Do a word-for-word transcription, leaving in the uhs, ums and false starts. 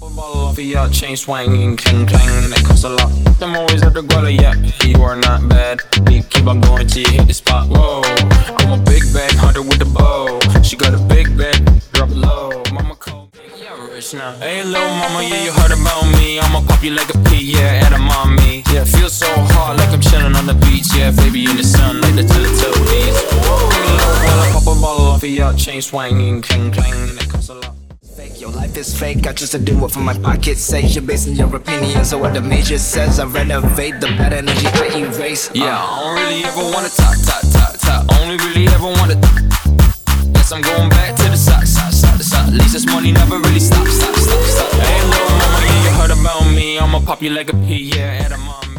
a bottle off of your chain swinging, clang clang, and it costs a lot. I'm always at the guala, yeah, you are not bad. You keep on going till you hit the spot. Whoa, I'm a big bag hunter with the bow. She got a big bag, drop it low. Mama cold, yeah, I'm rich now. Hey, little mama, yeah, you heard about me. I'ma pop you like a pea, yeah, at a mommy. Yeah, feel so hot like I'm chilling on the beach. Yeah, baby in the sun like the Teletubbies. Hey, low, while I pop a bottle off of your chain swinging, clang clang, and it costs a lot. Your life is fake, I just do it for my pocket's sake. You're basing your opinions on what the major says. I renovate the bad energy I erase. Yeah, I don't really ever wanna talk, talk, talk, talk. Only really ever wanna. Guess I'm going back to the side, side, side, the side. At least this money never really stops, stop, stop, stop. Hey, little mama, yeah, you heard about me. I'ma pop you like a pea, yeah, at a mom.